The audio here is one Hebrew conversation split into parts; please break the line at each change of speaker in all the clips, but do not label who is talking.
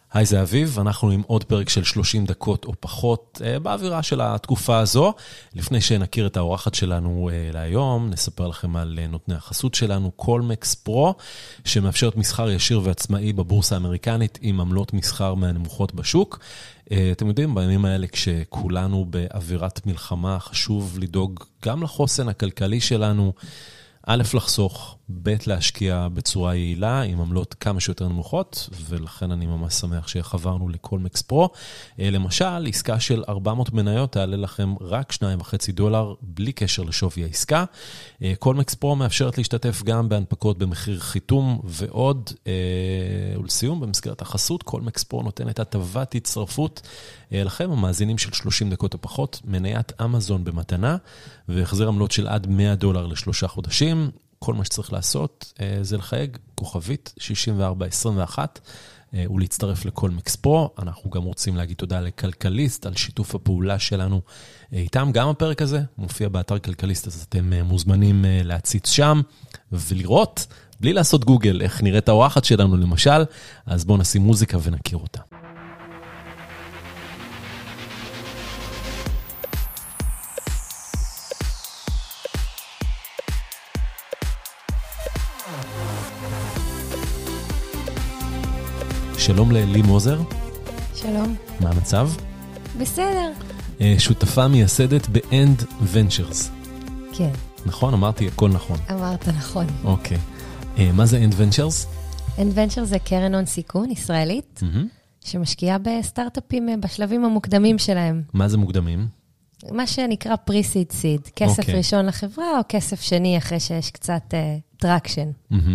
היי, זה אביב, אנחנו עם עוד פרק של 30 דקות או פחות באווירה של התקופה הזו. לפני שנכיר את האורחת שלנו להיום, נספר לכם על נותני החסות שלנו, קולמקס פרו, שמאפשרת מסחר ישיר ועצמאי בבורסה האמריקנית עם עמלות מסחר מהנמוכות בשוק. אתם יודעים, בימים האלה כשכולנו באווירת מלחמה, חשוב לדאוג גם לחוסן הכלכלי שלנו, א', לחסוך, ב', להשקיע בצורה יעילה, עם עמלות כמה שיותר נמוכות, ולכן אני ממש שמח שחברנו לקולמקס פרו. למשל, עסקה של 400 מניות תעלה לכם רק $2.5, בלי קשר לשווי העסקה. קולמקס פרו מאפשרת להשתתף גם בהנפקות במחיר חיתום ועוד. ולסיום, במסגרת החסות, קולמקס פרו נותנת הטבת הצטרפות לכם, המאזינים של 30 דקות או פחות, מניית אמזון במתנה, והחזר עמלות של עד $100 ל3 חודשים. כל מה שצריך לעשות זה לחייג כוכבית 6421 ולהצטרף לקולמקס פרו. אנחנו גם רוצים להגיד תודה לכלכליסט על שיתוף הפעולה שלנו איתם. גם הפרק הזה מופיע באתר כלכליסט, אז אתם מוזמנים להציץ שם ולראות, בלי לעשות גוגל, איך נראית האורחת שלנו למשל. אז בואו נשים מוזיקה ונכיר אותה. שלום ללי מוזר.
שלום.
מה המצב?
בסדר.
שותפה מייסדת ב-End Ventures.
כן.
נכון? אמרתי הכל נכון.
אמרת נכון.
אוקיי. מה זה End Ventures?
End Ventures זה קרן הון סיכון ישראלית, שמשקיעה בסטארט-אפים בשלבים המוקדמים שלהם.
מה זה מוקדמים?
מה שנקרא pre-seed seed. כסף ראשון לחברה או כסף שני אחרי שיש קצת טרקשן.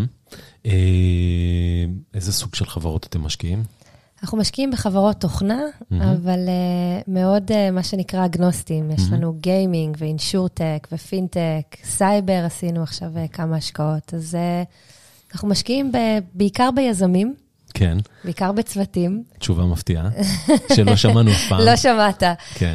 איזה סוג של חברות אתם משקיעים?
אנחנו משקיעים בחברות תוכנה, אבל מאוד מה שנקרא אגנוסטים. יש לנו גיימינג ואינשורטק ופינטק, סייבר עשינו עכשיו כמה השקעות. אז אנחנו משקיעים בעיקר ביזמים.
כן.
בעיקר בצוותים.
תשובה מפתיעה, שלא שמענו אף פעם.
לא שמעת.
כן.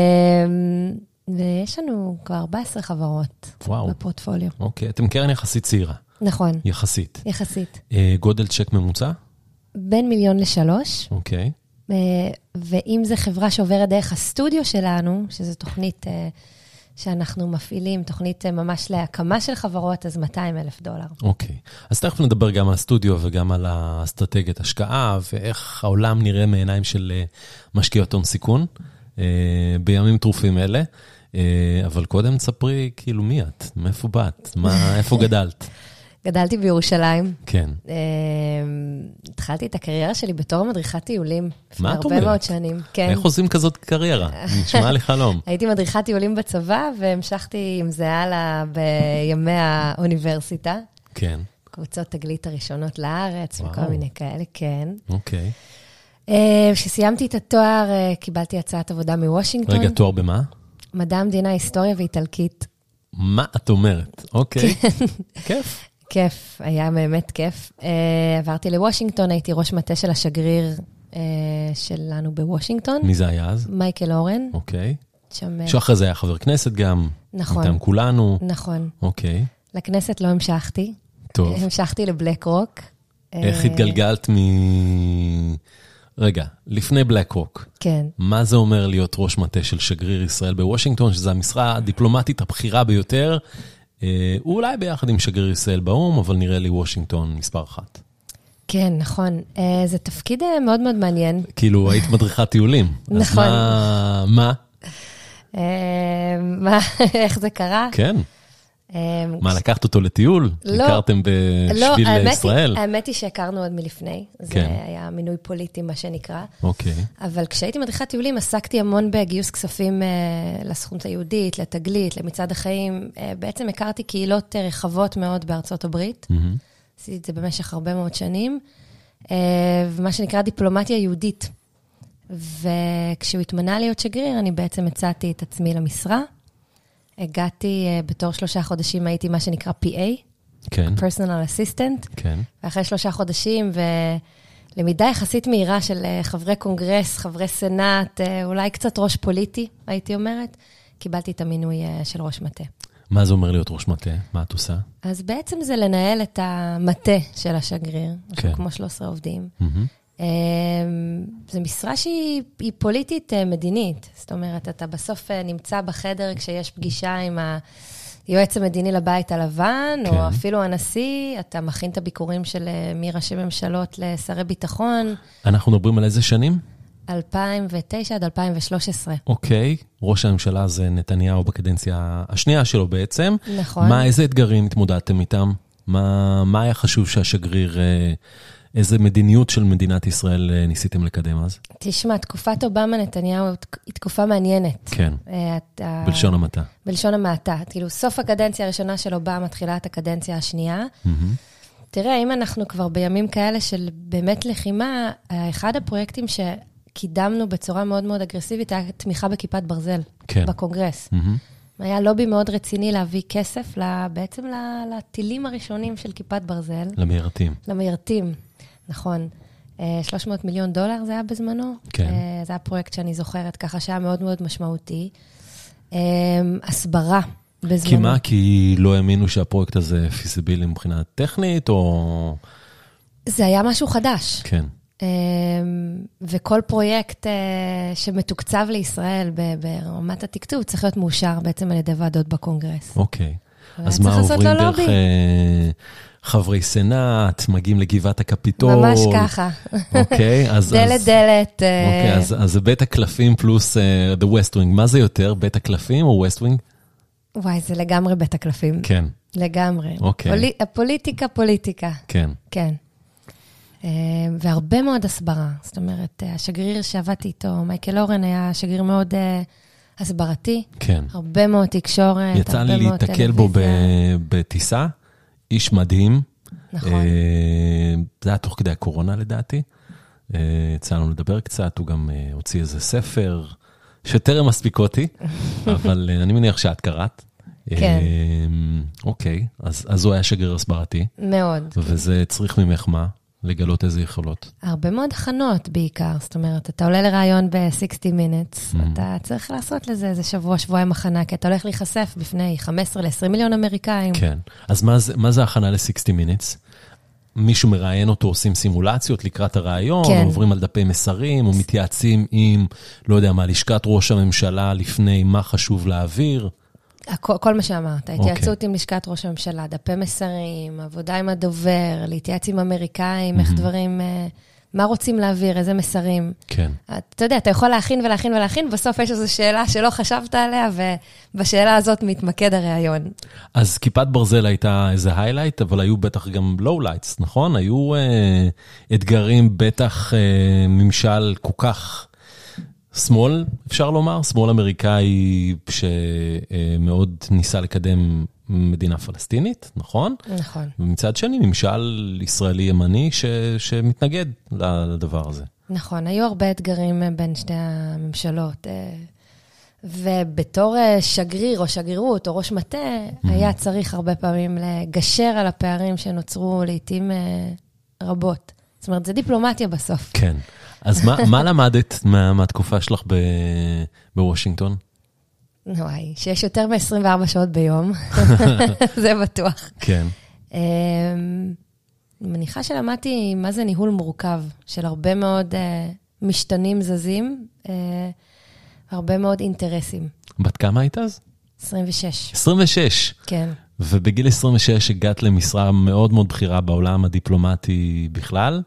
ויש לנו כבר 14 חברות בפורטפוליו.
אוקיי, אתם קרן יחסית צעירה.
נכון.
יחסית.
יחסית.
גודל צ'ק ממוצע?
בין 1,000,000 ל3.
אוקיי.
ואם זה חברה שעוברת דרך הסטודיו שלנו, שזו תוכנית שאנחנו מפעילים, תוכנית ממש להקמה של חברות, אז $200,000.
אוקיי. אז תכף נדבר גם על הסטודיו וגם על האסטרטגיית השקעה, ואיך העולם נראה מעיניים של משקיעות הון סיכון, בימים טרופים אלה. אבל קודם תספרי כאילו מי את, מאיפה באת, איפה גדלת?
גדלתי בירושלים.
כן.
התחלתי את הקריירה שלי בתור מדריכת טיולים.
מה את אומרת?
הרבה מאוד שנים. כן.
איך עושים כזאת קריירה? נשמע לי חלום.
הייתי מדריכת טיולים בצבא, והמשכתי עם זה הלאה בימי האוניברסיטה.
כן.
קבוצות תגלית הראשונות לארץ, וכל מיני כאלה, כן.
אוקיי.
כשסיימתי את התואר, קיבלתי הצעת עבודה מוושינגטון.
רגע, תואר במה?
מדע המדינה, היסטוריה ואיטלקית.
מה את אומרת? אוקיי. כיף.
כיף, היה באמת כיף. עברתי לוושינגטון, הייתי ראש מטה של השגריר שלנו בוושינגטון.
מי זה היה אז?
מייקל אורן.
אוקיי. שאחרי זה היה חבר כנסת גם.
נכון.
איתם כולנו.
נכון.
אוקיי.
לכנסת לא המשכתי.
טוב.
המשכתי לבלק רוק.
איך התגלגלת רגע, לפני בלק רוק.
כן.
מה זה אומר להיות ראש מטה של שגריר ישראל בוושינגטון, שזו המשרה הדיפלומטית הבכירה ביותר, אולי ביחד עם שגריר ישראל באום, אבל נראה לי וושינגטון מספר 1.
כן, נכון. זה תפקיד מאוד מאוד מעניין.
כאילו, היית מדריכת טיולים.
נכון.
אז מה?
איך זה קרה?
כן. מה, לקחת אותו לטיול?
לא.
הכרתם בשביל ישראל?
האמת היא שהכרנו עוד מלפני. זה היה מינוי פוליטי, מה שנקרא.
אוקיי.
אבל כשהייתי מדריכת טיולים, עסקתי המון בגיוס כספים לסוכנות היהודית, לתגלית, למצעד החיים. בעצם הכרתי קהילות רחבות מאוד בארצות הברית. עשיתי את זה במשך הרבה מאוד שנים. ומה שנקרא דיפלומטיה יהודית. וכשהוא התמנה להיות שגריר, אני בעצם הצעתי את עצמי למשרה. הגעתי בתור 3 חודשים, הייתי מה שנקרא PA,
כן.
Personal Assistant,
כן.
ואחרי 3 חודשים, ולמידה יחסית מהירה של חברי קונגרס, חברי סנאט, אולי קצת ראש פוליטי, הייתי אומרת, קיבלתי את המינוי של ראש מטה.
מה זה אומר להיות ראש מטה? מה את עושה?
אז בעצם זה לנהל את המטה של השגריר,
כן.
כמו 13 עובדים. זו משרה שהיא פוליטית מדינית. זאת אומרת, אתה בסוף נמצא בחדר כשיש פגישה עם היועץ המדיני לבית הלבן, כן. או אפילו הנשיא, אתה מכין את הביקורים של מראשי ממשלות לשרי ביטחון.
אנחנו מדברים על איזה שנים?
2009 עד 2013.
אוקיי, ראש הממשלה זה נתניהו בקדנציה השנייה שלו בעצם.
נכון.
איזה אתגרים התמודדתם איתם? מה היה חשוב שהשגריר, איזה מדיניות של מדינת ישראל ניסיתם לקדם אז?
תשמע, תקופת אובמה נתניהו היא תקופה מעניינת.
כן, בלשון המעטה.
בלשון המעטה. כאילו, סוף הקדנציה הראשונה של אובמה מתחילה את הקדנציה השנייה. תראה, אם אנחנו כבר בימים כאלה של באמת לחימה, אחד הפרויקטים קידמנו בצורה מאוד מאוד אגרסיבית, היה תמיכה בכיפת ברזל, כן. בקונגרס. היה לובי מאוד רציני להביא כסף בעצם לטילים הראשונים של כיפת ברזל.
למיירטים.
למיירטים, נכון. $300 מיליון זה היה בזמנו.
כן.
זה היה פרויקט שאני זוכרת, ככה שהיה מאוד מאוד משמעותי. הסברה בזמנו.
כי מה? כי לא האמינו שהפרויקט הזה פיזיבילי מבחינה טכנית, או...
זה היה משהו חדש.
כן.
וכל פרויקט שמתוקצב לישראל ברמת התקצוב צריך להיות מאושר בעצם על ידי ועדות בקונגרס.
אוקיי. אז מה עוברים דרך חברי סנאט, מגיעים לגבעת הקפיטול?
ממש ככה.
אוקיי.
דלת דלת.
אוקיי, אז זה בית הקלפים פלוס The West Wing. מה זה יותר? בית הקלפים או West Wing?
וואי, זה לגמרי בית הקלפים.
כן.
לגמרי.
אוקיי.
הפוליטיקה, פוליטיקה.
כן.
כן. והרבה מאוד הסברה. זאת אומרת, השגריר שעבדתי איתו, מייקל אורן, היה שגריר מאוד הסברתי.
כן.
הרבה מאוד תקשורת.
יצא לי להתקל בו בטיסה, איש מדהים.
נכון.
זה היה תוך כדי הקורונה לדעתי. יצא לנו לדבר קצת, הוא גם הוציא איזה ספר, שטרם מספיק אותי, אבל אני מניח שאת קראת.
כן.
אוקיי, אז הוא היה שגריר הסברתי.
מאוד.
וזה צריך ממך מה? לגלות איזה יכולות.
הרבה מאוד הכנות בעיקר, זאת אומרת, אתה עולה לרעיון ב-60 minutes, אתה צריך לעשות לזה איזה שבועיים הכנה, כי אתה הולך להיחשף בפני 15 ל-20 מיליון אמריקאים.
כן, אז מה זה הכנה ל-60 minutes? מישהו מראיין אותו, עושים סימולציות לקראת הרעיון, כן. עוברים על דפי מסרים, או מתייעצים עם, לא יודע מה, לשכת ראש הממשלה לפני מה חשוב להעביר.
כל מה שאמרת, התייעצות עם לשכת ראש הממשלה, דפי מסרים, עבודה עם הדובר, להתייעץ עם אמריקאים, איך דברים, מה רוצים להעביר, איזה מסרים.
כן.
אתה יודע, אתה יכול להכין ולהכין ולהכין, בסוף יש איזו שאלה שלא חשבת עליה, ובשאלה הזאת מתמקד הרעיון.
אז כיפת ברזל הייתה איזה היילייט, אבל היו בטח גם לואו-לייטס, נכון? היו אתגרים, בטח ממשל כל כך... שמאל, אפשר לומר, שמאל אמריקאי שמאוד ניסה לקדם מדינה פלסטינית, נכון?
נכון.
ומצד שני, ממשל ישראלי ימני שמתנגד לדבר הזה.
נכון, היו הרבה אתגרים בין שתי הממשלות, ובתור שגריר או שגרירות או ראש מטה, היה צריך הרבה פעמים לגשר על הפערים שנוצרו לעתים רבות. זאת אומרת, זה דיפלומטיה בסוף.
כן. אז מה למדת מהתקופה שלך בוושינגטון?
וואי, שיש יותר מ-24 שעות ביום, זה בטוח.
כן.
אני מניחה שלמדתי מה זה ניהול מורכב, של הרבה מאוד משתנים זזים, הרבה מאוד אינטרסים.
בת כמה היית אז?
26.
26?
כן.
ובגיל 26 הגעת למשרה מאוד מאוד בכירה בעולם הדיפלומטי בכלל,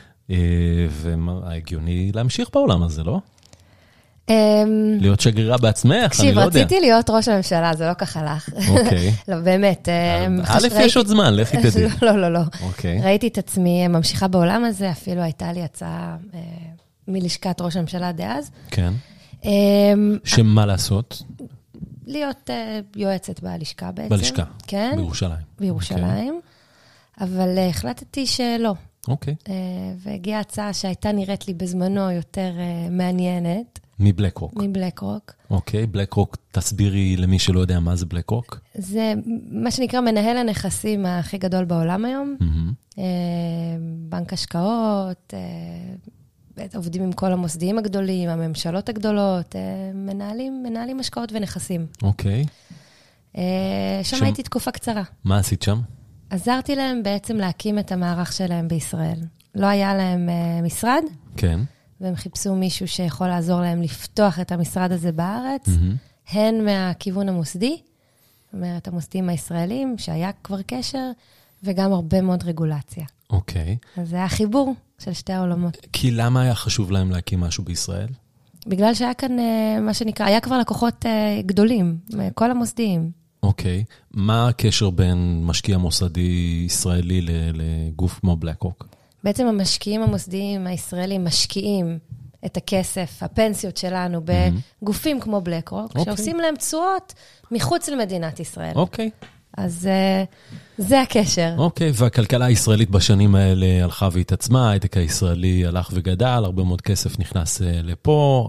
והגיוני להמשיך בעולם הזה, לא? להיות שגרירה בעצמך, אני לא יודע.
תקשיב, רציתי להיות ראש הממשלה, זה לא כך הלך.
אוקיי.
לא, באמת.
א', יש עוד זמן, לכי תדעי.
לא.
אוקיי.
ראיתי את עצמי ממשיכה בעולם הזה, אפילו הייתה לי הצעה מלשכת ראש הממשלה דאז.
כן. שמה לעשות?
להיות יועצת בלשכה בעצם.
בלשכה,
כן.
בירושלים.
בירושלים. אבל החלטתי שלא.
אוקיי.
והגיעה הצעה שהייתה נראית לי בזמנו יותר מעניינת.
מבלק רוק.
מבלק רוק.
אוקיי, בלק רוק, תסבירי למי שלא יודע מה זה בלק רוק.
זה מה שנקרא מנהל הנכסים הכי גדול בעולם היום. בנק השקעות, עובדים עם כל המוסדיים הגדולים, הממשלות הגדולות, מנהלים השקעות ונכסים.
אוקיי.
שם הייתי תקופה קצרה.
מה עשית שם?
עזרתי להם בעצם להקים את המערך שלהם בישראל. לא היה להם משרד.
כן.
והם חיפשו מישהו שיכול לעזור להם לפתוח את המשרד הזה בארץ, הן מהכיוון המוסדי, זאת אומרת, המוסדים הישראלים, שהיה כבר קשר, וגם הרבה מאוד רגולציה.
אוקיי.
אז זה היה חיבור של שתי העולמות.
כי למה היה חשוב להם להקים משהו בישראל?
בגלל שהיה כאן, מה שנקרא, היה כבר לקוחות גדולים, כל המוסדיים.
אוקיי. מה הקשר בין משקיע מוסדי ישראלי לגוף כמו בלקרוק?
בעצם המשקיעים המוסדיים הישראלים משקיעים את הכסף, הפנסיות שלנו, בגופים כמו בלקרוק, שעושים להם תשואות מחוץ למדינת ישראל.
אוקיי.
אז זה הקשר.
אוקיי, והכלכלה הישראלית בשנים האלה הלכה והתעצמה, ההייטק הישראלי הלך וגדל, הרבה מאוד כסף נכנס לפה,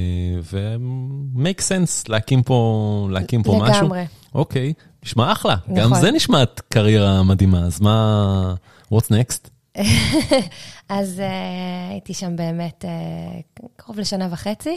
ו-make sense להקים פה משהו.
לגמרי.
אוקיי, נשמע אחלה. גם זה נשמעת קריירה מדהימה, אז מה, what's next?
אז הייתי שם באמת קרוב לשנה וחצי,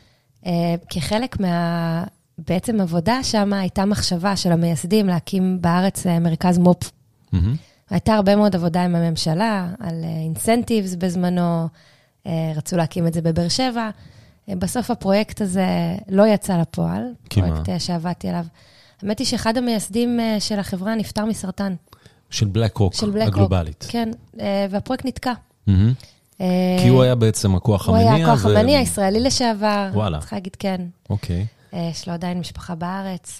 כחלק בעצם עבודה שם הייתה מחשבה של המייסדים להקים בארץ מרכז מופ. הייתה הרבה מאוד עבודה עם הממשלה, על אינסנטיבס בזמנו, רצו להקים את זה בבאר שבע. בסוף הפרויקט הזה לא יצא לפועל, פרויקט שעבדתי עליו. האמת היא שאחד המייסדים של החברה נפטר מסרטן.
של בלקרוק, הגלובלית.
כן, והפרויקט נתקע.
כי הוא היה בעצם הכוח המניע.
הוא היה הכוח המניע, הישראלי לשעבר.
וואלה.
צריך להגיד כן.
אוקיי.
יש לו עדיין משפחה בארץ,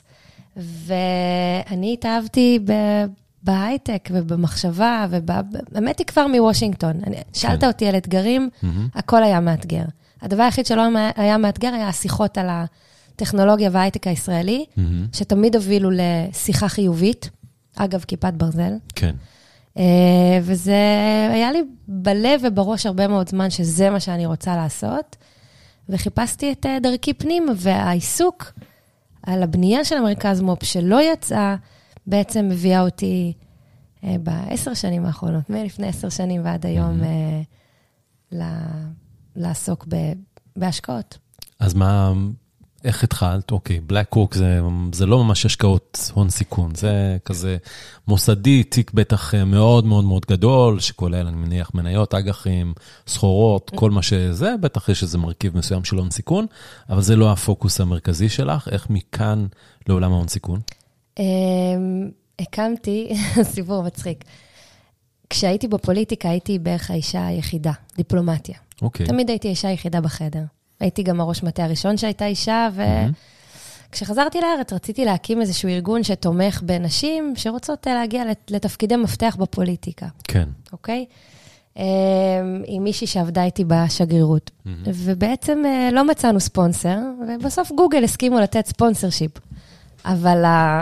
ואני התאהבתי בהייטק ובמחשבה, ובאמת היא כבר מוושינגטון. שאלת אותי על אתגרים, הכל היה מאתגר. הדבר היחיד שלא היה מאתגר היה השיחות על הטכנולוגיה וההייטק הישראלי, שתמיד הובילו לשיחה חיובית, אגב, כיפת ברזל.
כן.
וזה היה לי בלב ובראש הרבה מאוד זמן שזה מה שאני רוצה לעשות, וחיפשתי את דרכי פנים, והעיסוק על הבנייה של המרכז מופ שלא יצאה, בעצם הביאה אותי ב10 שנים האחרונות, מלפני 10 שנים ועד היום, לעסוק בהשקעות.
אז מה, איך התחלת? אוקיי, בלקרוק זה לא ממש השקעות הון סיכון, זה כזה מוסדי, תיק בטח מאוד מאוד מאוד גדול, שכולל, אני מניח, מניות, אג"חים, סחורות, כל מה שזה, בטח יש איזה מרכיב מסוים של הון סיכון, אבל זה לא הפוקוס המרכזי שלך, איך מכאן לעולם ההון סיכון?
הקמתי, סיפור מצחיק, כשהייתי בפוליטיקה, הייתי בערך האישה היחידה, דיפלומטיה.
אוקיי.
תמיד הייתי האישה היחידה בחדר. הייתי גם הראש מטה הראשון שהייתה אישה, וכשחזרתי לארץ רציתי להקים איזשהו ארגון שתומך בנשים שרוצות להגיע לתפקידי מפתח בפוליטיקה.
כן.
אוקיי? עם מישהי שעבדה איתי בשגרירות. ובעצם לא מצאנו ספונסר, ובסוף גוגל הסכימו לתת ספונסרשיפ. אבל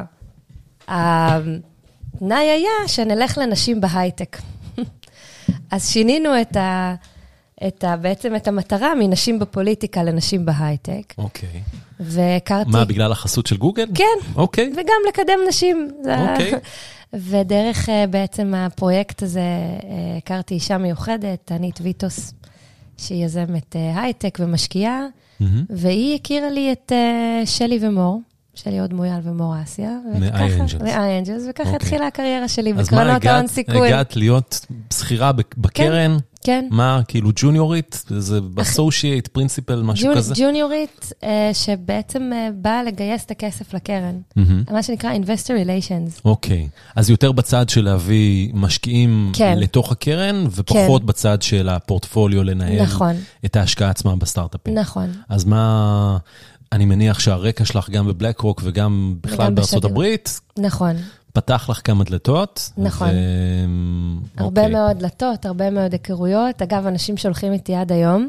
התנאי היה שנלך לנשים בהייטק. אז שינינו בעצם את המטרה מנשים בפוליטיקה לנשים בהייטק.
אוקיי.
והכרתי...
מה, בגלל החסות של גוגל?
כן.
אוקיי.
וגם לקדם נשים.
אוקיי.
ודרך בעצם הפרויקט הזה, הכרתי אישה מיוחדת, תנית ויטוס, שהיא יזמת הייטק ומשקיעה, והיא הכירה לי את שלי ומור, שלי עוד מויאל ומור אסיה.
מ-iAngels.
וככה התחילה הקריירה שלי בקרנות ההון סיכון.
אז מה, הגעת להיות שכירה בקרן?
כן.
מה, כאילו ג'וניורית? זה אסושייט, פרינסיפל, משהו כזה?
ג'וניורית, שבעצם באה לגייס את הכסף לקרן. מה שנקרא Investor Relations.
אוקיי. אז יותר בצד של להביא משקיעים לתוך הקרן, ופחות בצד של הפורטפוליו לנהל את ההשקעה עצמה בסטארט-אפים.
נכון.
אז מה... אני מניח שהרקע שלך גם בבלקרוק וגם בכלל בארצות הברית.
נכון.
פתח לך כמה דלתות.
נכון. הרבה מאוד דלתות, הרבה מאוד היכרויות. אגב, אנשים שהולכים איתי עד היום.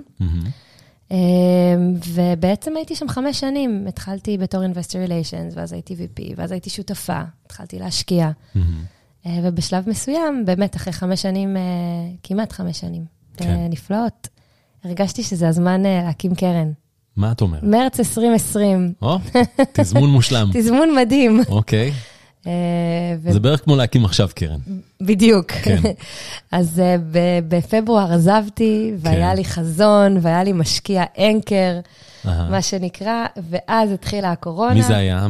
ובעצם הייתי שם 5 שנים. התחלתי בתור Investor Relations, ואז הייתי VP, ואז הייתי שותפה. התחלתי להשקיע. ובשלב מסוים, באמת אחרי 5 שנים, כמעט 5 שנים, נפלאות, הרגשתי שזה הזמן להקים קרן.
מה את אומרת?
מרץ 2020.
תזמון מושלם.
תזמון מדהים.
אוקיי. זה בערך כמו להקים עכשיו קרן.
בדיוק. אז בפברואר עזבתי, והיה לי חזון, והיה לי משקיע אנקר, מה שנקרא, ואז התחילה הקורונה.
מי זה היה?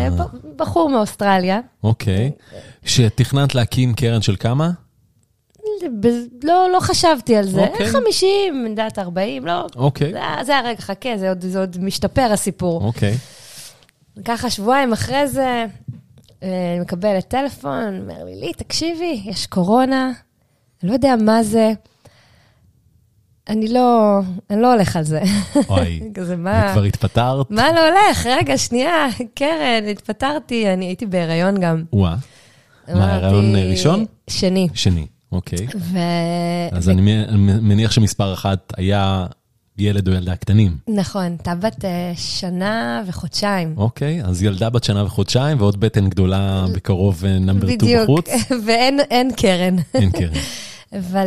בחור מאוסטרליה.
אוקיי. שתכננת להקים קרן של כמה?
לא חשבתי על זה. 50, דעת 40, לא.
אוקיי.
זה הרגע, חכה, זה עוד משתפר הסיפור.
אוקיי.
ככה שבועיים אחרי זה, אני מקבלת טלפון, אומר לי, תקשיבי, יש קורונה, אני לא יודע מה זה, אני לא הולך על זה.
אוי, וכבר התפטרת?
מה לא הולך? רגע, שנייה, קרן, התפטרתי, אני הייתי בהיריון גם.
וואה. מה, הריון ראשון?
שני.
שני, אוקיי. אז אני מניח שמספר אחת היה ילד או ילדה קטנים.
נכון, הייתה בת שנה וחודשיים.
אוקיי, אז ילדה בת שנה וחודשיים, ועוד בטן גדולה בקרוב נאמבר 2 בחוץ.
בדיוק, ואין קרן.
אין קרן.
אבל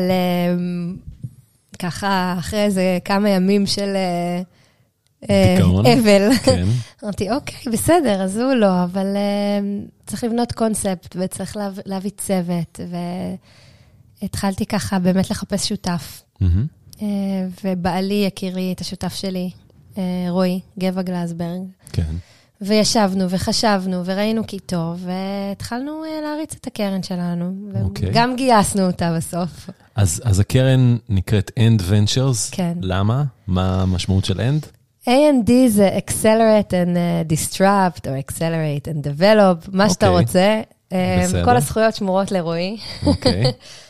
ככה, אחרי איזה כמה ימים של אבל. אמרתי, אוקיי, בסדר, אז הוא לא, אבל צריך לבנות קונספט, וצריך להביא צוות, והתחלתי ככה באמת לחפש שותף. ובעלי יקירי את השותף שלי, רועי, גבע גלסברג.
כן.
וישבנו וחשבנו וראינו כי טוב, והתחלנו להריץ את הקרן שלנו, וגם גייסנו אותה בסוף.
אז הקרן נקראת End Ventures.
כן.
למה? מה המשמעות של End?
A&D זה Accelerate and Disrupt, או Accelerate and Develop, מה שאתה רוצה. בסדר. כל הזכויות שמורות לרועי.
אוקיי.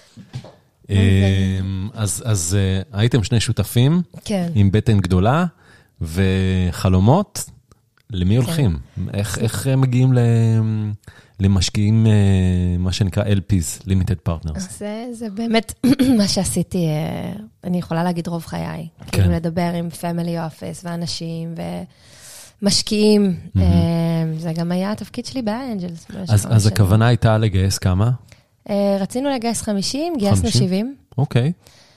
אז הייתם שני שותפים, כן. עם בטן גדולה, וחלומות, למי הולכים? איך מגיעים למשקיעים, מה שנקרא LPs, Limited Partners?
זה באמת מה שעשיתי, אני יכולה להגיד רוב חיי. כאילו לדבר עם Family Office ואנשים ומשקיעים. זה גם היה התפקיד שלי באנג'לס.
אז הכוונה הייתה לגייס כמה?
רצינו לגייס 50, גייסנו 70.
אוקיי.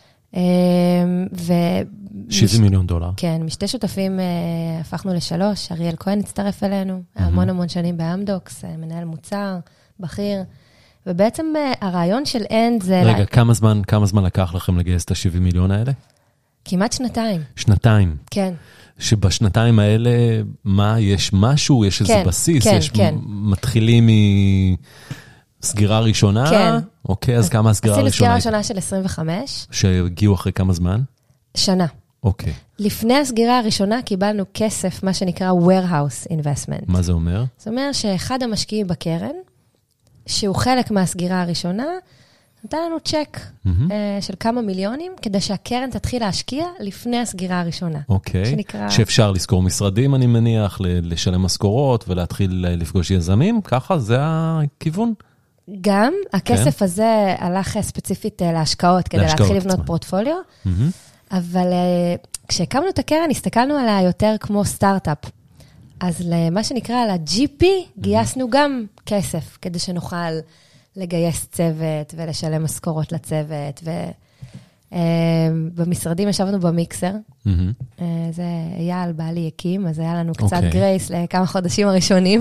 70 מיליון דולר.
כן, משתי שותפים הפכנו ל3, אריאל כהן הצטרף אלינו, המון שנים באמדוקס, מנהל מוצר, בכיר, ובעצם הרעיון של אנד זה...
רגע, כמה זמן לקח לכם לגייס את ה-70 מיליון האלה?
כמעט שנתיים.
שנתיים?
כן.
שבשנתיים האלה, מה, יש משהו, יש איזה בסיס, יש מתחילים סגירה ראשונה?
כן.
אוקיי, אז כמה הסגירה הראשונה?
עשינו סגירה ראשונה של 25.
שהגיעו אחרי כמה זמן?
שנה.
אוקיי.
לפני הסגירה הראשונה קיבלנו כסף, מה שנקרא warehouse investment.
מה זה אומר?
זאת אומרת שאחד המשקיעים בקרן, שהוא חלק מהסגירה הראשונה, נתן לנו צ'ק של כמה מיליונים, כדי שהקרן תתחיל להשקיע לפני הסגירה הראשונה.
אוקיי. שאפשר לזכור משרדים, אני מניח, לשלם משכורות ולהתחיל לפגוש יזמים, ככה זה הכיוון?
גם, הכסף הזה הלך ספציפית להשקעות, כדי להתחיל לבנות פורטפוליו, אבל כשהקמנו את הקרן, הסתכלנו עליה יותר כמו סטארט-אפ. אז למה שנקרא על ה-GP, גייסנו גם כסף, כדי שנוכל לגייס צוות ולשלם משכורות לצוות, ובמשרדים ישבנו במיקסר, זה אייל בעלי הקים, אז היה לנו קצת גרייס לכמה חודשים הראשונים,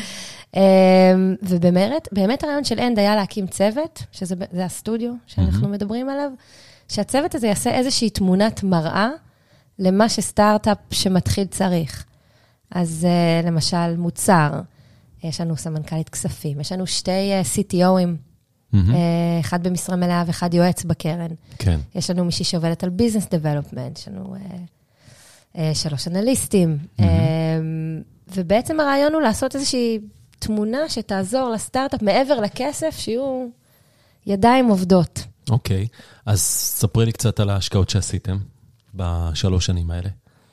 ובאמת הרעיון של אנד היה להקים צוות, שזה הסטודיו שאנחנו מדברים עליו, שהצוות הזה יעשה איזושהי תמונת מראה למה שסטארט-אפ שמתחיל צריך. אז למשל מוצר, יש לנו סמנכ"לית כספים, יש לנו שתי CTO'ים, אחד במשרה מלאה ואחד יועץ בקרן.
כן.
יש לנו מישהי שעובדת על ביזנס דבלופמנט, יש לנו 3 אנליסטים, ובעצם הרעיון הוא לעשות איזושהי תמונה שתעזור לסטארט-אפ מעבר לכסף, שיהיו ידיים עובדות.
אוקיי, אז ספרי לי קצת על ההשקעות שעשיתם ב3 שנים האלה.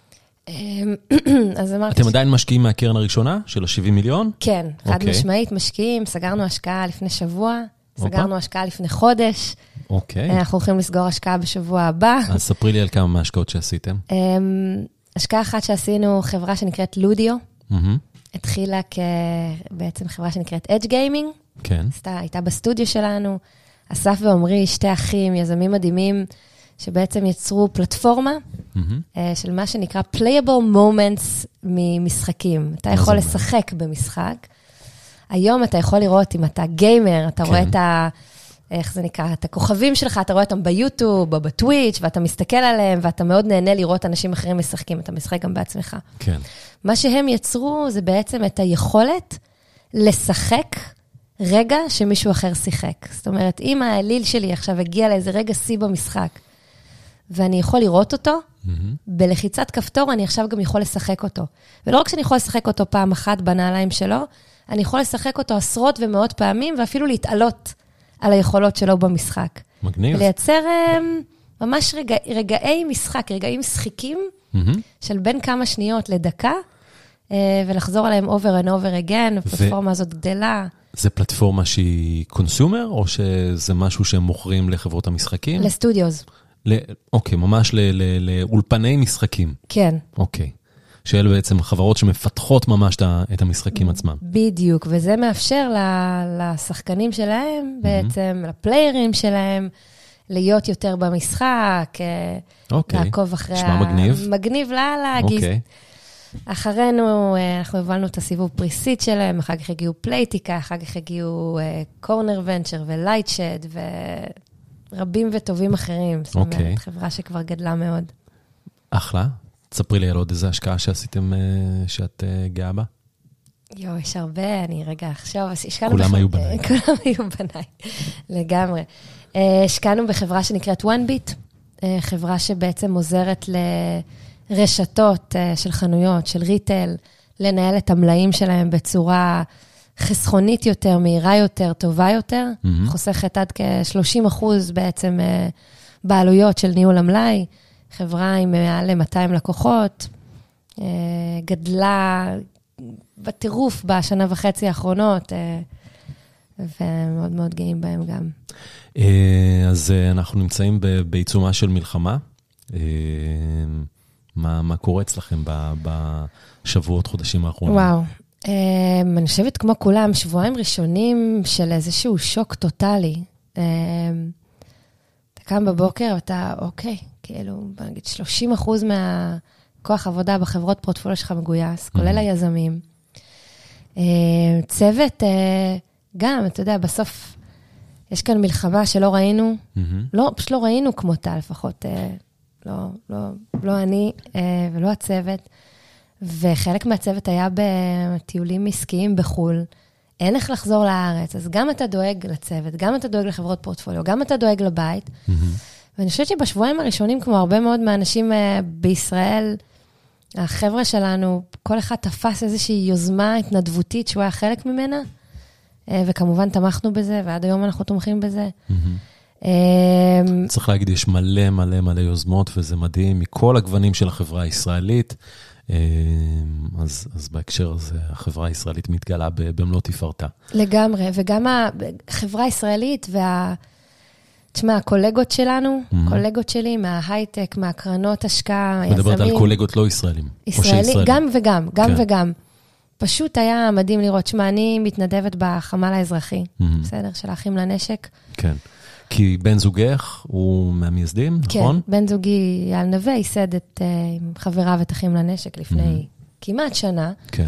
אתם עדיין משקיעים מהקרן הראשונה של ה-70 מיליון?
כן, חד משמעית משקיעים, סגרנו השקעה לפני שבוע, סגרנו השקעה לפני חודש, אנחנו הולכים לסגור השקעה בשבוע הבא.
אז ספרי לי על כמה מההשקעות שעשיתם.
השקעה אחת שעשינו, חברה שנקראת לודיו, התחילה בעצם חברה שנקראת Edge Gaming,
כן.
הייתה בסטודיו שלנו, אסף ועומרי, שתי אחים, יזמים מדהימים, שבעצם יצרו פלטפורמה של מה שנקרא playable moments ממשחקים. אתה יכול לשחק במשחק. היום אתה יכול לראות, אם אתה גיימר, אתה רואה את איך זה נקרא, את הכוכבים שלך, אתה רואה אותם ביוטיוב או בטוויץ', ואתה מסתכל עליהם, ואתה מאוד נהנה לראות אנשים אחרים משחקים, אתה משחק גם בעצמך.
כן.
מה שהם יצרו זה בעצם את היכולת לשחק רגע שמישהו אחר שיחק. זאת אומרת, אם האליל שלי עכשיו הגיע לאיזה רגע שיא במשחק, ואני יכול לראות אותו, בלחיצת כפתור אני עכשיו גם יכול לשחק אותו. ולא רק שאני יכול לשחק אותו פעם אחת בנעליים שלו, אני יכול לשחק אותו עשרות ומאות פעמים, ואפילו להתעלות על היכולות שלו במשחק.
מגניב.
ולייצר ממש רגעי משחק, רגעים שחיקים, של בין כמה שניות לדקה, ולחזור עליהם over and over again, הפלטפורמה הזאת גדלה.
זה פלטפורמה שהיא קונסיומר, או שזה משהו שהם מוכרים לחברות המשחקים?
לסטודיוז.
אוקיי, ממש לאולפני משחקים.
כן.
אוקיי. שאלה בעצם חברות שמפתחות ממש את המשחקים עצמם.
בדיוק, וזה מאפשר לשחקנים שלהם, בעצם לפליירים שלהם, להיות יותר במשחק, לעקוב אחרי...
נשמע מגניב.
מגניב לאללה,
אוקיי.
אחרינו, אנחנו הבלנו את הסיבוב פריסית שלהם, אחר כך הגיעו פלייטיקה, אחר כך הגיעו קורנר ונצ'ר ולייטשד, ורבים וטובים אחרים. זאת אומרת, חברה שכבר גדלה מאוד.
אחלה. תספרי לי על עוד איזו השקעה שעשיתם, שאת גאה בה?
יש הרבה, אני רגע עכשיו...
כולם היו בניי.
כולם היו בניי, לגמרי. השקענו בחברה שנקראת OneBeat, חברה שבעצם עוזרת לרשתות של חנויות, של ריטל, לנהל את המלאים שלהם בצורה חסכונית יותר, מהירה יותר, טובה יותר, חוסכת עד כ-30% בעצם בעלויות של ניהול המלאי, חברה עם מעל ל-200 לקוחות, גדלה בטירוף בשנה וחצי האחרונות, ומאוד מאוד גאים בהם גם.
אז אנחנו נמצאים בעיצומה של מלחמה. מה קורה אצלכם בשבועות, חודשים האחרונים?
וואו. אני חושבת כמו כולם, שבועיים ראשונים של איזשהו שוק טוטלי. אתה קם בבוקר ואתה, אוקיי, כאילו, נגיד 30% מהכוח עבודה בחברות פורטפוליו שלך מגויס, כולל היזמים. צוות, גם, אתה יודע, בסוף יש כאן מלחמה שלא ראינו, פשוט לא ראינו כמותה, לפחות לא אני ולא הצוות, וחלק מהצוות היה בטיולים עסקיים בחול, אין איך לחזור לארץ, אז גם אתה דואג לצוות, גם אתה דואג לחברות פורטפוליו, גם אתה דואג לבית, ואני חושבת שבשבועיים הראשונים, כמו הרבה מאוד מהאנשים בישראל, החבר'ה שלנו, כל אחד תפס איזושהי יוזמה התנדבותית שהוא היה חלק ממנה, וכמובן תמכנו בזה, ועד היום אנחנו תומכים בזה.
צריך להגיד, יש מלא מלא מלא יוזמות, וזה מדהים, מכל הגוונים של החברה הישראלית, אז בהקשר הזה, החברה הישראלית מתגלה במלוא תפארתה.
לגמרי, וגם החברה הישראלית תשמע, הקולגות שלנו, קולגות שלי מההייטק, מהקרנות השקעה, היזמים.
מדברת על קולגות לא ישראלים.
גם וגם, גם וגם. פשוט היה מדהים לראות, שמע, אני מתנדבת בחמ"ל האזרחי, בסדר, של האחים לנשק.
כן. כי בן זוגך הוא מהמייסדים, נכון?
כן, בן זוגי יעל נווה, ייסד את חבריו את אחים לנשק לפני כמעט שנה.
כן.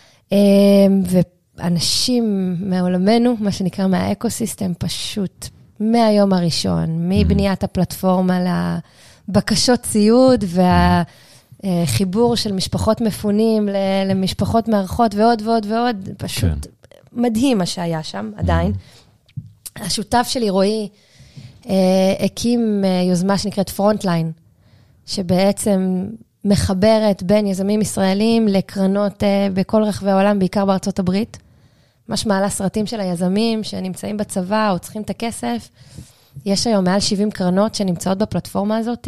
ואנשים מעולמנו, מה שנקרא מהאקוסיסטם, פשוט מהיום הראשון, מבניית הפלטפורמה לבקשות ציוד והחיבור של משפחות מפונים למשפחות מערכות ועוד ועוד ועוד, פשוט מדהים מה שהיה שם עדיין. השותף שלי, רועי, הקים יוזמה שנקראת פרונטליין, שבעצם מחברת בין יזמים ישראלים לקרנות בכל רחבי העולם, בעיקר בארצות הברית. ממש מעלה סרטים של היזמים שנמצאים בצבא או צריכים את הכסף. יש היום מעל 70 קרנות שנמצאות בפלטפורמה הזאת,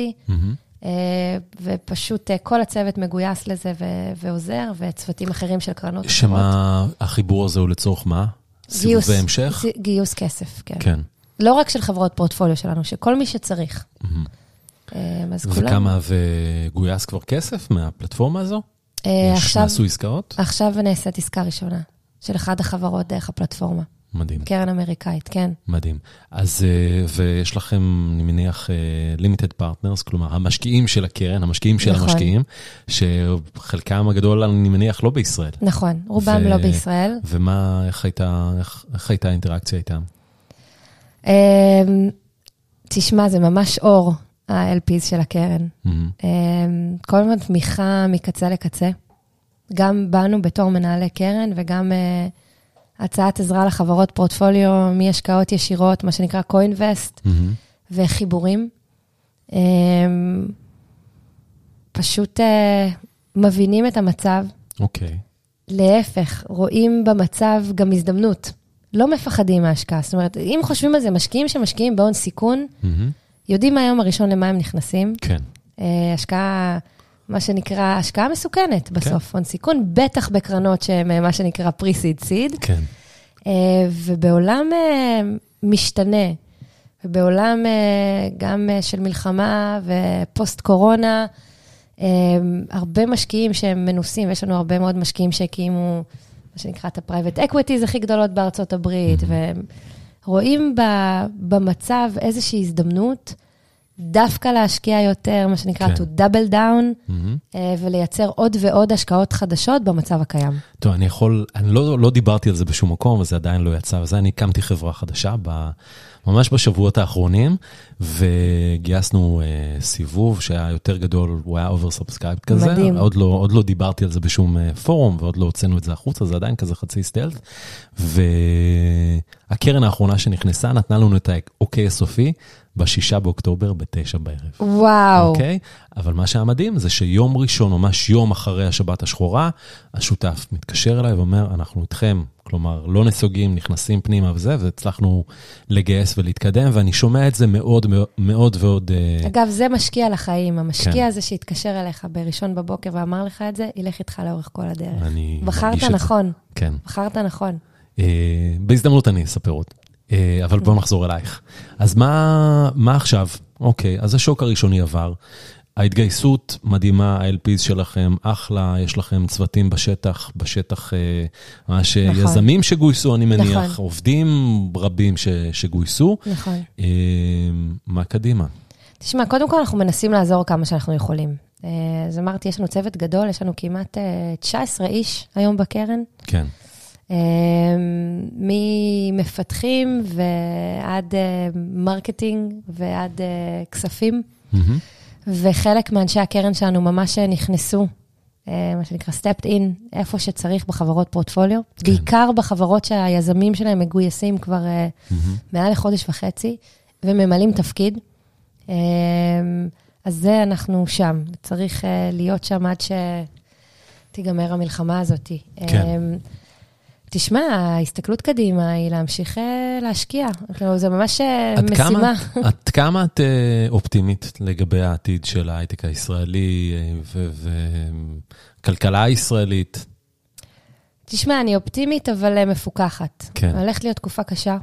ופשוט כל הצוות מגויס לזה ועוזר, וצוותים אחרים של קרנות.
שמה החיבור הזה הוא לצורך מה? סיבובי המשך?
גיוס כסף, כן.
כן.
לא רק של חברות פורטפוליו שלנו, שכל מי שצריך.
וכמה וגויס כבר כסף מהפלטפורמה הזו? נעשו עסקאות?
עכשיו נעשית עסקה ראשונה, של אחד החברות דרך הפלטפורמה.
מדהים.
קרן אמריקאית, כן.
מדהים. אז, ויש לכם, אני מניח, limited partners, כלומר, המשקיעים של הקרן, המשקיעים של המשקיעים, שחלקם הגדול, אני מניח, לא בישראל.
נכון, רובם לא בישראל.
ומה, איך הייתה האינטראקציה איתם?
תשמע, זה ממש אור, ה-LPs של הקרן. כל הזמן תמיכה מקצה לקצה. גם באנו בתור מנהלי קרן, וגם הצעת עזרה לחברות פורטפוליו מהשקעות ישירות, מה שנקרא co-invest, וחיבורים. פשוט מבינים את המצב.
אוקיי.
להפך, רואים במצב גם הזדמנות. לא מפחדים מההשקעה. זאת אומרת, אם חושבים על זה, משקיעים שמשקיעים בהון סיכון, יודעים מהיום הראשון למה הם נכנסים.
כן.
השקעה, מה שנקרא, השקעה מסוכנת בסוף, הון סיכון, בטח בקרנות שהן מה שנקרא pre-seed seed.
כן.
ובעולם משתנה, ובעולם גם של מלחמה ופוסט קורונה, הרבה משקיעים שהם מנוסים, ויש לנו הרבה מאוד משקיעים שהקימו, מה שנקרא את ה-private equities הכי גדולות בארצות הברית, ורואים במצב איזושהי הזדמנות, דווקא להשקיע יותר, מה שנקרא to double down, ולייצר עוד ועוד השקעות חדשות במצב הקיים.
טוב, אני לא דיברתי על זה בשום מקום, וזה עדיין לא יצא, וזה אני הקמתי חברה חדשה, ממש בשבועות האחרונים, וגייסנו סיבוב שהיה יותר גדול, הוא היה oversubscribed כזה. מדהים. עוד לא דיברתי על זה בשום פורום, ועוד לא הוצאנו את זה החוצה, זה עדיין כזה חצי סטלט. והקרן האחרונה שנכנסה, נתנה לנו את האוקיי הסופי, ב6 באוקטובר, ב9 בערב.
וואו.
אוקיי? אבל מה שהיה מדהים, זה שיום ראשון, ממש יום אחרי השבת השחורה, השותף מתקשר אליי ואומר, אנחנו איתכם, כלומר, לא נסוגים, נכנסים פנימה וזה, והצלחנו לגייס ולהתקדם, ואני שומע את זה מאוד מאוד ועוד...
אגב, זה משקיע לחיים. המשקיע הזה שהתקשר אליך בראשון בבוקר ואמר לך את זה, ילך איתך לאורך כל הדרך. בחרת נכון.
כן.
בחרת נכון.
בהזדמנות אני אספר עוד. אבל בואו נחזור אלייך. אז מה עכשיו? אוקיי, אז השוק הראשוני עבר. ההתגייסות מדהימה, ה-LPs שלכם, אחלה, יש לכם צוותים בשטח ממש יזמים שגויסו, אני מניח, עובדים רבים שגויסו.
נכון.
מה קדימה?
תשמע, קודם כל אנחנו מנסים לעזור כמה שאנחנו יכולים. אז אמרתי, יש לנו צוות גדול, יש לנו כמעט 19 איש היום בקרן.
כן.
ממפתחים ועד מרקטינג ועד כספים. וחלק מאנשי הקרן שלנו ממש נכנסו, מה שנקרא stepped in, איפה שצריך בחברות פורטפוליו, בעיקר בחברות שהיזמים שלהם מגויסים כבר מעל לחודש וחצי, וממלאים תפקיד. אז זה אנחנו שם, צריך להיות שם עד שתיגמר המלחמה הזאת.
כן.
תשמע, ההסתכלות קדימה היא להמשיך להשקיע. זה ממש משימה.
עד כמה את אופטימית לגבי העתיד של ההייטק הישראלי וכלכלה הישראלית?
תשמע, אני אופטימית, אבל מפוקחת.
כן.
הולכת להיות תקופה קשה.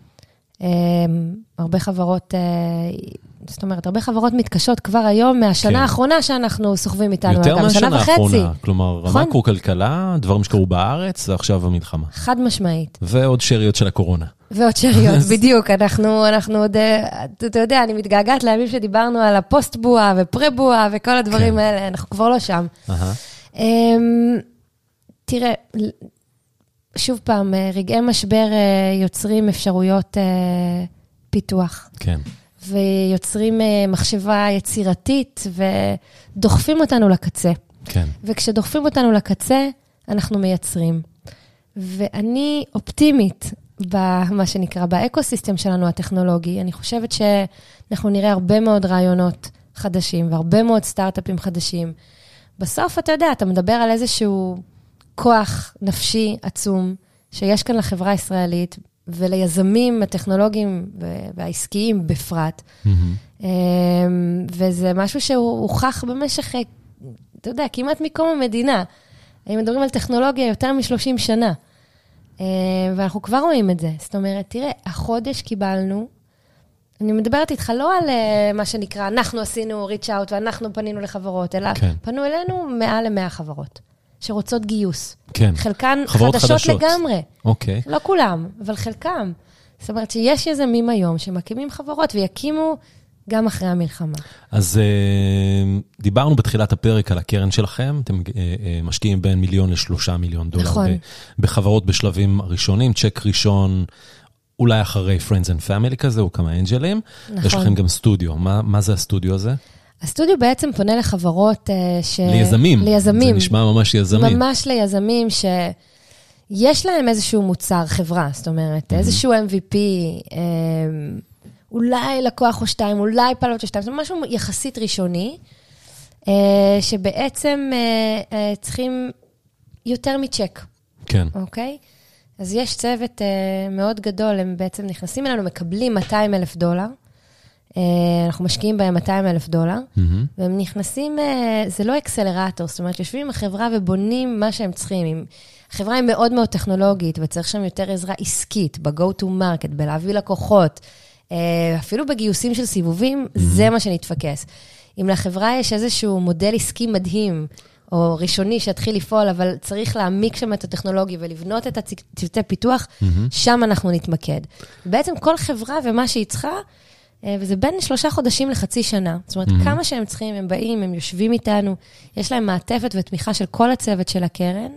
הרבה חברות... זאת אומרת, הרבה חברות מתקשות כבר היום מהשנה האחרונה שאנחנו סוחבים איתנו.
יותר מהשנה האחרונה. כלומר, המקרו-כלכלה, דברים שקרו בארץ, ועכשיו המלחמה.
חד משמעית.
ועוד שאריות של הקורונה.
ועוד שאריות, בדיוק. אנחנו עוד, אתה יודע, אני מתגעגעת לימים שדיברנו על הפוסט-בועה ופרה-בועה וכל הדברים האלה, אנחנו כבר לא שם. תראה, שוב פעם, רגעי משבר יוצרים אפשרויות פיתוח.
כן.
ויוצרים מחשבה יצירתית, ודוחפים אותנו לקצה.
כן.
וכשדוחפים אותנו לקצה, אנחנו מייצרים. ואני אופטימית במה שנקרא, באקוסיסטם שלנו הטכנולוגי. אני חושבת שאנחנו נראה הרבה מאוד רעיונות חדשים, והרבה מאוד סטארט-אפים חדשים. בסוף, אתה יודע, אתה מדבר על איזשהו כוח נפשי עצום, שיש כאן לחברה הישראלית, וליזמים הטכנולוגיים והעסקיים בפרט. וזה משהו שהוא הוכח במשך, אתה יודע, כמעט מקום המדינה. הם מדברים על טכנולוגיה יותר מ-30 שנה. ואנחנו כבר רואים את זה. זאת אומרת, תראה, החודש קיבלנו, אני מדברת איתך לא על מה שנקרא, אנחנו עשינו reach out ואנחנו פנינו לחברות, אלא פנו אלינו מעל ל100 חברות. שרוצות גיוס.
כן.
חלקן חדשות לגמרי.
אוקיי.
לא כולם, אבל חלקם. זאת אומרת שיש יזמים היום שמקימים חברות ויקימו גם אחרי המלחמה.
אז דיברנו בתחילת הפרק על הקרן שלכם, אתם משקיעים בין $1 מיליון ל$3 מיליון.
נכון.
בחברות בשלבים הראשונים, צ'ק ראשון, אולי אחרי Friends and Family כזה, או כמה אנג'לים. נכון. יש לכם גם סטודיו. מה זה הסטודיו הזה?
הסטודיו בעצם פונה לחברות
ליזמים.
ליזמים.
זה נשמע ממש יזמים.
ממש ליזמים יש להם איזשהו מוצר חברה, זאת אומרת, איזשהו MVP, אולי לקוח או 2, אולי פלוט או 2, זאת אומרת, משהו יחסית ראשוני, שבעצם צריכים יותר מצ'ק.
כן.
אוקיי? אז יש צוות מאוד גדול, הם בעצם נכנסים אלינו, מקבלים $200,000, אנחנו משקיעים בהם $200,000, והם נכנסים, זה לא אקסלרטור, זאת אומרת, יושבים עם החברה ובונים מה שהם צריכים. החברה היא מאוד מאוד טכנולוגית, וצריך שם יותר עזרה עסקית, ב-go to market, בלהביא לקוחות, אפילו בגיוסים של סיבובים, זה מה שנתפקס. אם לחברה יש איזשהו מודל עסקי מדהים, או ראשוני שהתחיל לפעול, אבל צריך להעמיק שם את הטכנולוגיה ולבנות את הצוותי פיתוח, שם אנחנו נתמקד. בעצם כל חברה ומה שהיא צריכה, וזה בין 3 חודשים לחצי שנה. זאת אומרת, כמה שהם צריכים, הם באים, הם יושבים איתנו, יש להם מעטפת ותמיכה של כל הצוות של הקרן,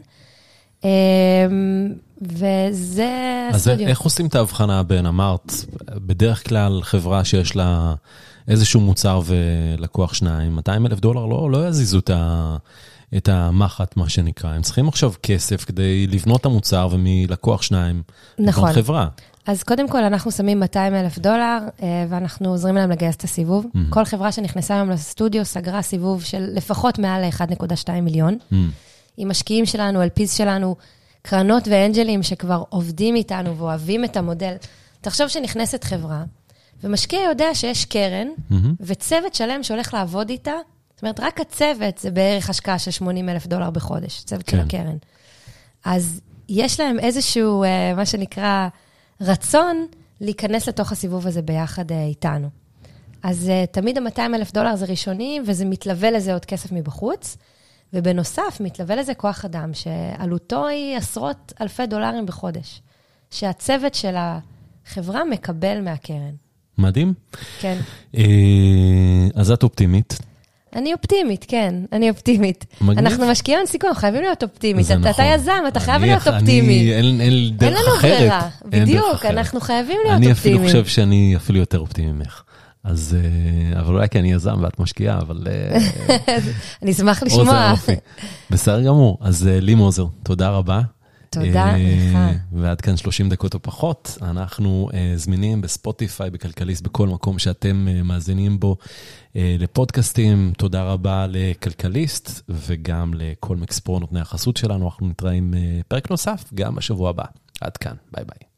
וזה הסטודיו.
אז איך עושים את ההבחנה בין, אמרת, בדרך כלל חברה שיש לה איזשהו מוצר ולקוח 2, $200,000 לא יזיזו את המחט, מה שנקרא. הם צריכים עכשיו כסף כדי לבנות את המוצר, ומלקוח 2,
נכון.
חברה.
אז קודם כל, אנחנו שמים $200,000, ואנחנו עוזרים להם לגייס את הסיבוב. כל חברה שנכנסה היום לסטודיו, סגרה סיבוב של לפחות מעל 1.2 מיליון. עם משקיעים שלנו, אלפיז שלנו, קרנות ואנג'לים שכבר עובדים איתנו ואוהבים את המודל. תחשוב שנכנסת חברה, ומשקיע יודע שיש קרן, וצוות שלם שהולך לעבוד איתה, זאת אומרת, רק הצוות זה בערך השקעה של $80,000 בחודש, צוות של הקרן. אז יש להם איזשהו, מה שנקרא, רצון להיכנס לתוך הסיבוב הזה ביחד איתנו. אז תמיד $200,000 זה ראשוני, וזה מתלווה לזה עוד כסף מבחוץ, ובנוסף מתלווה לזה כוח אדם, שעלותו היא עשרות אלפי דולרים בחודש, שהצוות של החברה מקבל מהקרן. מדהים.
כן. אז את אופטימית?
אני אופטימית, כן, אני אופטימית. אנחנו משקיעים סיכון, חייבים להיות אופטימית. אתה יזם, אתה חייב להיות אופטימי.
אין דרך אחרת. אין לנו ברירה,
בדיוק, אנחנו חייבים להיות אופטימיים.
אני אפילו חושב שאני אפילו יותר אופטימי ממך. אז, אבל אולי כי אני יזם ואת משקיעה, אבל...
אני אשמח לשמוע.
בסדר גמור. אז לי מוזר, תודה רבה.
תודה לך.
ועד כאן 30 דקות או פחות. אנחנו זמינים בספוטיפיי, בכלכליסט, בכל מקום שאתם מאזינים בו לפודקאסטים. תודה רבה לכלכליסט, וגם לכל מקספרו נותני החסות שלנו. אנחנו נתראה עם פרק נוסף, גם בשבוע הבא. עד כאן, ביי ביי.